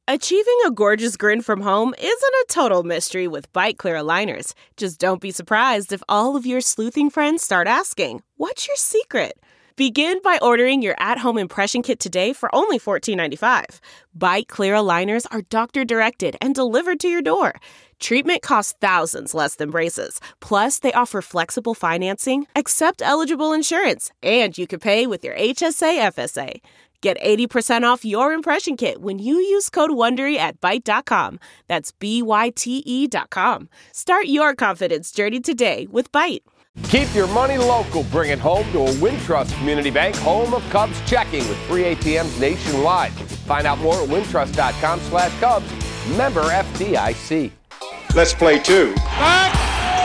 Achieving a gorgeous grin from home isn't a total mystery with Byte Clear aligners. Just don't be surprised if all of your sleuthing friends start asking, "What's your secret?" Begin by ordering your at-home impression kit today for only $14.95. Byte Clear aligners are doctor-directed and delivered to your door. Treatment costs thousands less than braces. Plus, they offer flexible financing, accept eligible insurance, and you can pay with your HSA FSA. Get 80% off your impression kit when you use code WONDERY at Byte.com. That's BYTE.com. Start your confidence journey today with Byte. Keep your money local. Bring it home to a Wintrust Community Bank, home of Cubs checking with free ATMs nationwide. Find out more at wintrust.com/Cubs. Member FDIC. Let's play two. Back!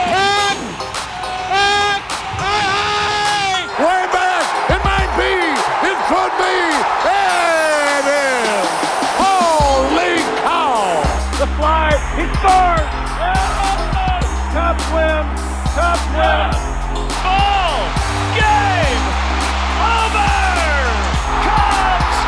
Way back! It might be! It could be! There it is! Holy cow! The fly! He scores! Cubs win! Cubs win! Ball! Game! Over! Cubs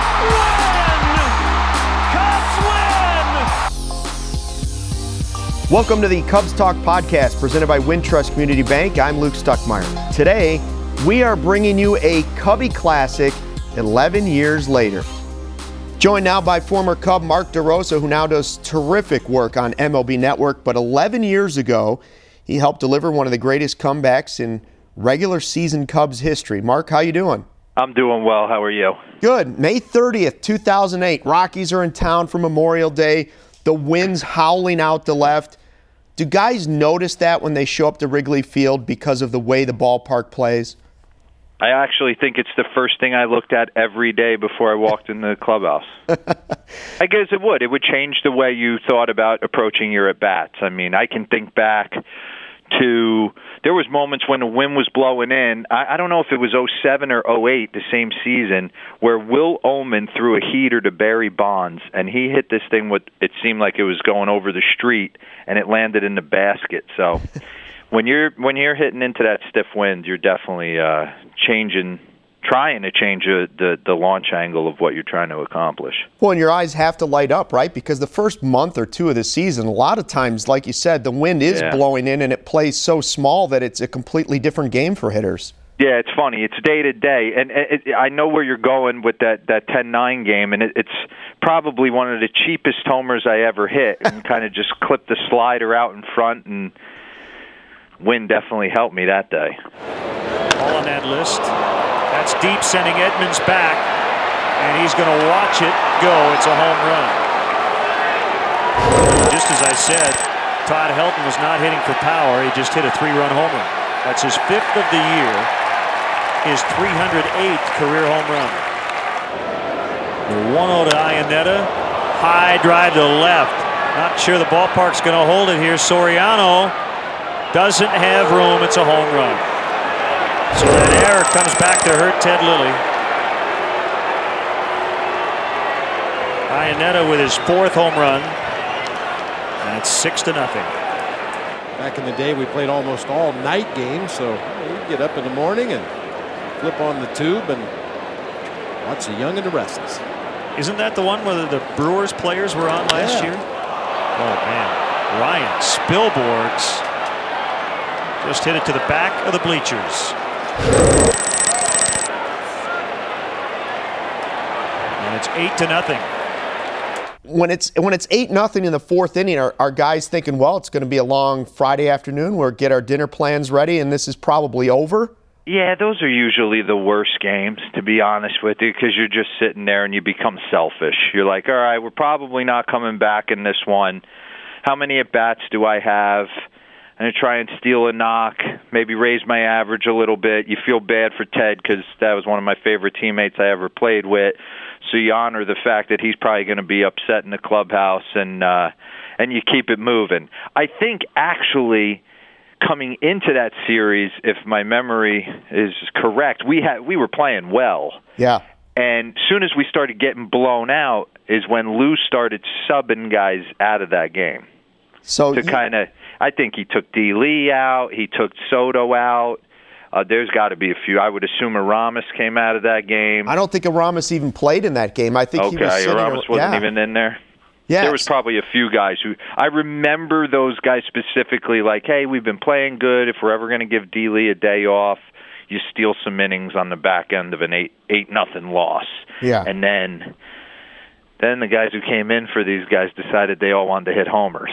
win! Cubs win! Welcome to the Cubs Talk podcast presented by Wintrust Community Bank. I'm Luke Stuckmeyer. Today, we are bringing you a Cubby classic 11 years later. Joined now by former Cub Mark DeRosa, who now does terrific work on MLB Network. But 11 years ago, he helped deliver one of the greatest comebacks in regular season Cubs history. Mark, how you doing? I'm doing well. How are you? Good. May 30th, 2008. Rockies are in town for Memorial Day. The wind's howling out the left. Do guys notice that when they show up to Wrigley Field because of the way the ballpark plays? I actually think it's the first thing I looked at every day before I walked in the clubhouse. I guess it would. It would change the way you thought about approaching your at-bats. I mean, I can think back to there was moments when the wind was blowing in. I don't know if it was 07 or 08, the same season, where Will Ullman threw a heater to Barry Bonds, and he hit this thing with it seemed like it was going over the street, and it landed in the basket. So when you're hitting into that stiff wind, you're definitely trying to change the launch angle of what you're trying to accomplish. Well, and your eyes have to light up, right? Because the first month or two of the season, a lot of times, like you said, the wind is blowing in and it plays so small that it's a completely different game for hitters. Yeah, it's funny. It's day to day. And I know where you're going with that 10-9 game, and it's probably one of the cheapest homers I ever hit, and kind of just clipped the slider out in front, and wind definitely helped me that day. All on that list. That's deep, sending Edmonds back, and he's going to watch it go. It's a home run. Just as I said, Todd Helton was not hitting for power. He just hit a 3-run homer. That's his 5th of the year, his 308th career home run. The 1-0 to Iannetta. High drive to the left. Not sure the ballpark's going to hold it here. Soriano doesn't have room. It's a home run. So that error comes back to hurt Ted Lilly. Iannetta with his 4th home run, and it's 6-0. Back in the day, we played almost all night games, so we'd get up in the morning and flip on the tube and watch the Young and the Restless. Isn't that the one where the Brewers players were on last year? Oh, man. Ryan Spilborghs just hit it to the back of the bleachers. And it's 8-0. When it's 8-0 in the 4th inning, are guys thinking, well, it's going to be a long Friday afternoon, we'll get our dinner plans ready, and this is probably over? Yeah, those are usually the worst games, to be honest with you, because you're just sitting there and you become selfish. You're like, all right, we're probably not coming back in this one. How many at-bats do I have? I'm going to try and steal a knock, maybe raise my average a little bit. You feel bad for Ted because that was one of my favorite teammates I ever played with. So you honor the fact that he's probably going to be upset in the clubhouse, and you keep it moving. I think actually coming into that series, if my memory is correct, we were playing well. Yeah. And as soon as we started getting blown out is when Lou started subbing guys out of that game. So I think he took D. Lee out. He took Soto out. There's got to be a few. I would assume Aramis came out of that game. I don't think Aramis even played in that game. I think he was sitting Aramis wasn't even in there. Yes. There was probably a few guys who I remember those guys specifically, like, hey, we've been playing good. If we're ever going to give D-Lee a day off, you steal some innings on the back end of an 8-0 loss. Yeah. And then the guys who came in for these guys decided they all wanted to hit homers.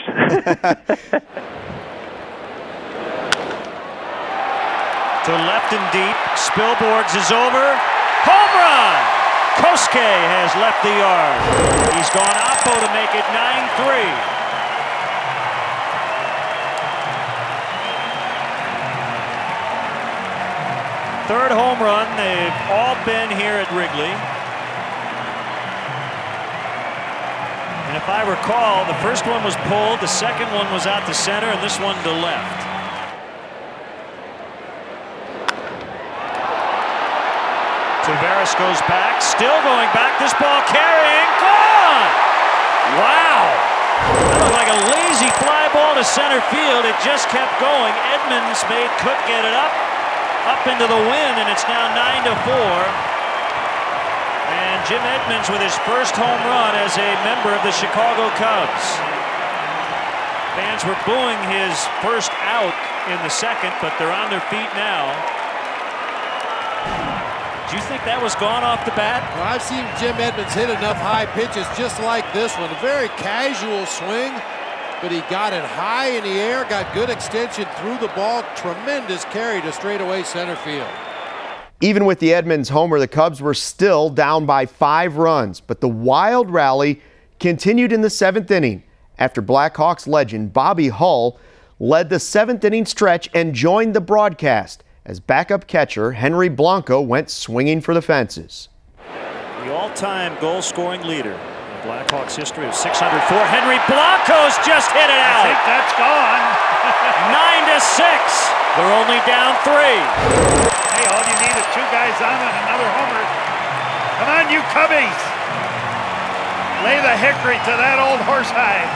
To left and deep. Spilborghs is over. Home run! Kosuke has left the yard. He's gone oppo to make it 9-3. Third home run. They've all been here at Wrigley. And if I recall, the first one was pulled, the second one was out to center, and this one to left. Taveras goes back, still going back. This ball carrying, gone! Wow! That looked like a lazy fly ball to center field. It just kept going. Edmonds made Cook get it up into the wind, and it's now 9-4. And Jim Edmonds with his first home run as a member of the Chicago Cubs. Fans were booing his first out in the second, but they're on their feet now. Do you think that was gone off the bat? Well, I've seen Jim Edmonds hit enough high pitches just like this one. A very casual swing, but he got it high in the air, got good extension through the ball. Tremendous carry to straightaway center field. Even with the Edmonds homer, the Cubs were still down by 5 runs, but the wild rally continued in the 7th inning after Blackhawks legend Bobby Hull led the 7th inning stretch and joined the broadcast as backup catcher Henry Blanco went swinging for the fences. The all-time goal-scoring leader in Blackhawks history of 604. Henry Blanco's just hit it out. I think that's gone. 9-6. They're only down 3. Hey, all you need is 2 guys on and another homer. Come on, you Cubbies. Lay the hickory to that old horsehide.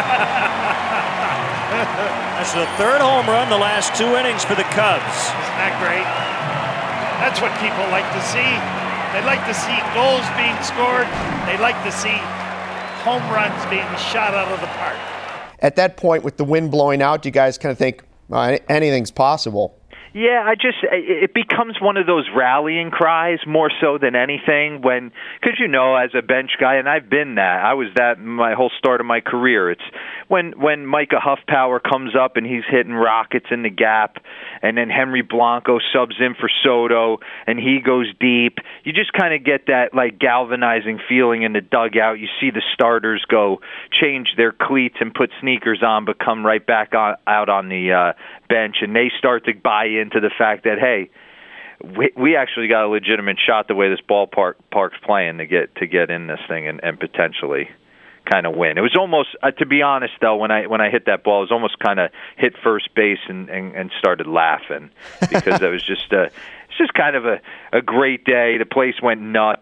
That's the 3rd home run the last 2 innings for the Cubs. Isn't that great? That's what people like to see. They like to see goals being scored. They like to see home runs being shot out of the park. At that point, with the wind blowing out, do you guys kind of think anything's possible? Yeah, it becomes one of those rallying cries more so than anything because as a bench guy, and I've been that, I was that my whole start of my career. It's when Micah Huffpower comes up and he's hitting rockets in the gap, and then Henry Blanco subs in for Soto and he goes deep. You just kind of get that like galvanizing feeling in the dugout. You see the starters go change their cleats and put sneakers on, but come right back out on the bench, and they start to buy into the fact that, hey, we actually got a legitimate shot the way this ballpark's playing to get in this thing and potentially kind of win. It was almost, to be honest though, when I hit that ball, it was almost kind of hit first base and started laughing because it was just it's just kind of a great day. The place went nuts.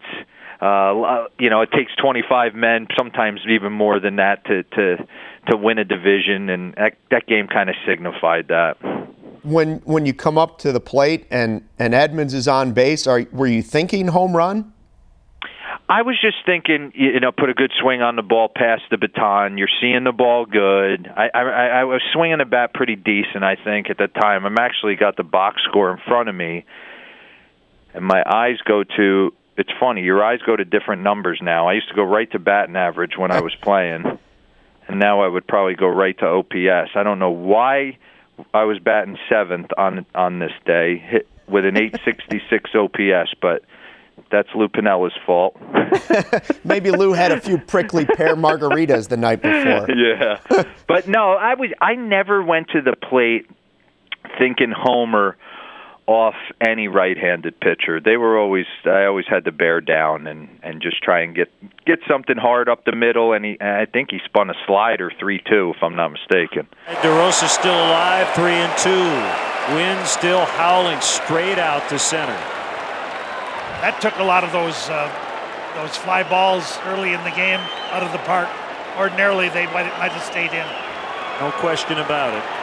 It takes 25 men, sometimes even more than that, to win a division, and that game kind of signified that. When you come up to the plate and Edmonds is on base, were you thinking home run? I was just thinking, put a good swing on the ball, pass the baton. You're seeing the ball good. I was swinging the bat pretty decent, I think, at the time. I'm actually got the box score in front of me, and my eyes go to. It's funny, your eyes go to different numbers now. I used to go right to batting average when I was playing, and now I would probably go right to OPS. I don't know why I was batting 7th on this day, hit with an 866 OPS, but that's Lou Pinella's fault. Maybe Lou had a few prickly pear margaritas the night before. Yeah, but no, I never went to the plate thinking homer off any right-handed pitcher. I always had to bear down and just try and get something hard up the middle, and I think he spun a slider 3-2 if I'm not mistaken. DeRosa still alive, 3-2. Wind still howling straight out to center. That took a lot of those fly balls early in the game out of the park. Ordinarily, they might have stayed in. No question about it.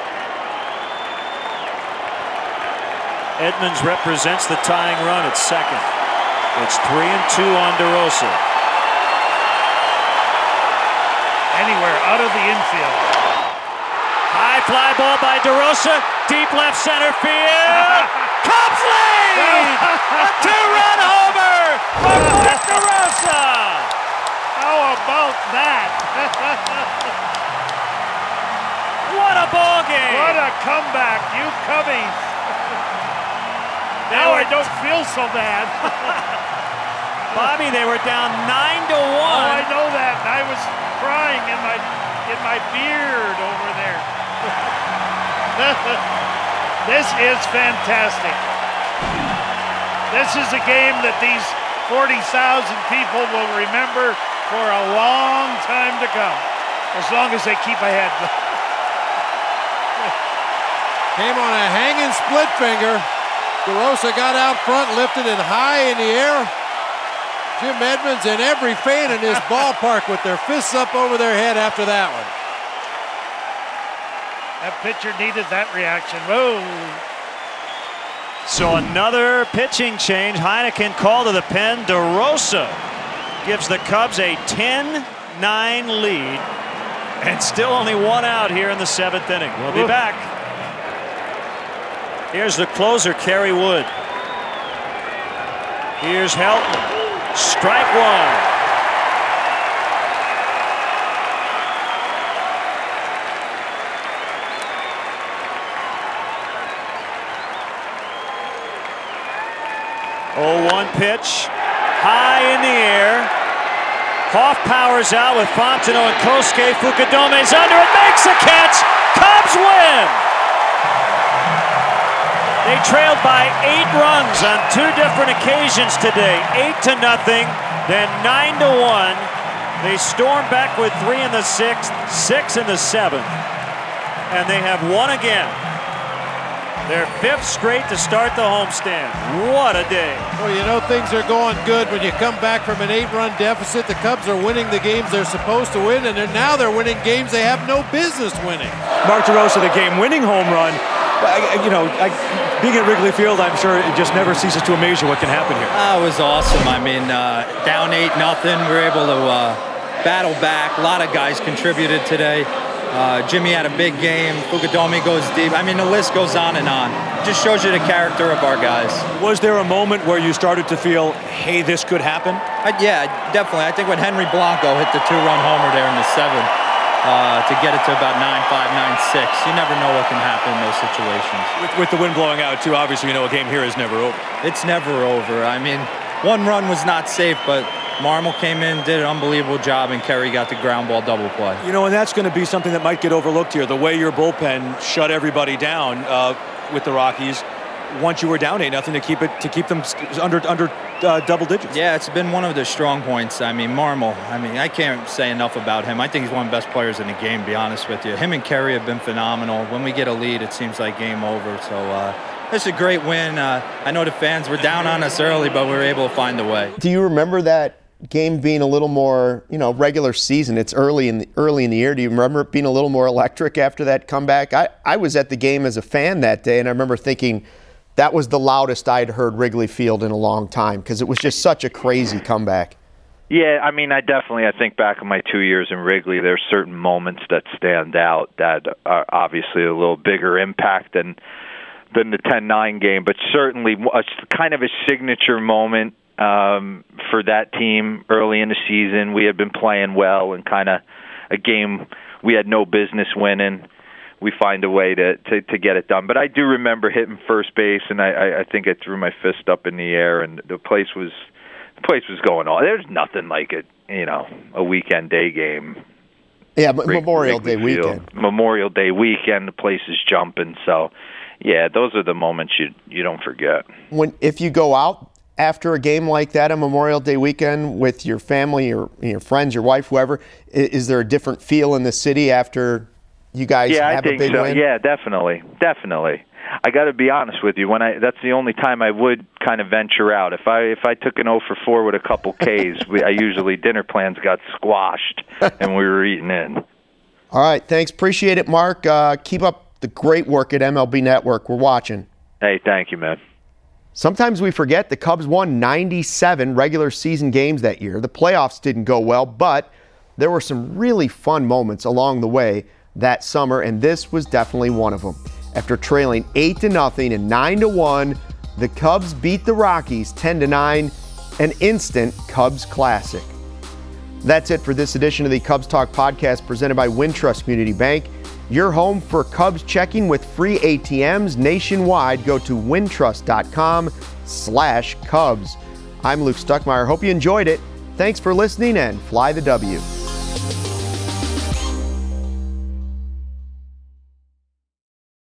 Edmonds represents the tying run at second. It's 3-2 on DeRosa. Anywhere, out of the infield. High fly ball by DeRosa, deep left center field. Cubs lead! A two-run homer from Mark DeRosa! How about that? What a ball game! What a comeback, you Cubbies! Now I don't feel so bad. Bobby, they were down 9-1. Oh, I know that. And I was crying in my beard over there. This is fantastic. This is a game that these 40,000 people will remember for a long time to come, as long as they keep ahead. Came on a hanging split finger. DeRosa got out front, lifted it high in the air. Jim Edmonds and every fan in this ballpark with their fists up over their head after that one. That pitcher needed that reaction. Whoa. So another pitching change. Heineken called to the pen. DeRosa gives the Cubs a 10-9 lead. And still only one out here in the 7th inning. We'll be back. Here's the closer, Kerry Wood. Here's Helton. Strike one. Oh, 1 pitch. High in the air. Hoff powers out with Fontenot and Kosuke. Fukudome's under it. Makes a catch. Cubs win. They trailed by 8 runs on 2 different occasions today. 8-0, then 9-1. They stormed back with 3 in the 6th, 6 in the 7th, and they have won again. Their 5th straight to start the homestand. What a day. Well, you know things are going good when you come back from an 8-run deficit. The Cubs are winning the games they're supposed to win, and now they're winning games they have no business winning. Mark DeRosa, the game-winning home run. Being at Wrigley Field, I'm sure it just never ceases to amaze you what can happen here. It was awesome. I mean, down 8-0, we were able to battle back. A lot of guys contributed today. Jimmy had a big game. Fukudome goes deep. I mean, the list goes on and on. It just shows you the character of our guys. Was there a moment where you started to feel, hey, this could happen? Yeah, definitely. I think when Henry Blanco hit the 2-run homer there in the 7th, to get it to about 9-5, 9-6. You never know what can happen in those situations. With the wind blowing out, too, obviously, you know, a game here is never over. It's never over. I mean, 1 run was not safe, but Marmol came in, did an unbelievable job, and Kerry got the ground ball double play. You know, and that's going to be something that might get overlooked here. The way your bullpen shut everybody down with the Rockies once you were down 8-0 to keep them under double digits. Yeah, it's been one of the strong points. I mean, Marmol, I can't say enough about him. I think he's one of the best players in the game, to be honest with you. Him and Kerry have been phenomenal. When we get a lead, it seems like game over. So it's a great win. I know the fans were down on us early, but we were able to find a way. Do you remember that game being a little more, regular season? It's early in the year. Do you remember it being a little more electric after that comeback? I was at the game as a fan that day, and I remember thinking, that was the loudest I'd heard Wrigley Field in a long time because it was just such a crazy comeback. Yeah, I mean, I think back on my 2 years in Wrigley, there's certain moments that stand out that are obviously a little bigger impact than the 10-9 game, but certainly kind of a signature moment for that team early in the season. We had been playing well and kind of a game we had no business winning. We find a way to get it done. But I do remember hitting first base, and I think I threw my fist up in the air, and the place was going on. There's nothing like it, a weekend day game. Yeah, but Memorial Day weekend. Memorial Day weekend, the place is jumping. So, yeah, those are the moments you don't forget. If you go out after a game like that on Memorial Day weekend with your family or your friends, your wife, whoever, is there a different feel in the city after you guys have a big win? Yeah, definitely. I got to be honest with you. That's the only time I would kind of venture out. If I took an 0 for 4 with a couple Ks, usually dinner plans got squashed and we were eating in. All right, thanks. Appreciate it, Mark. Keep up the great work at MLB Network. We're watching. Hey, thank you, man. Sometimes we forget the Cubs won 97 regular season games that year. The playoffs didn't go well, but There were some really fun moments along the way that summer, and this was definitely one of them. After trailing 8-0 and 9-1, the Cubs beat the Rockies 10-9, an instant Cubs classic. That's it for this edition of the Cubs Talk podcast presented by Wintrust Community Bank. Your home for Cubs checking with free ATMs nationwide. Go to wintrust.com/Cubs. I'm Luke Stuckmeyer. Hope you enjoyed it. Thanks for listening and fly the W.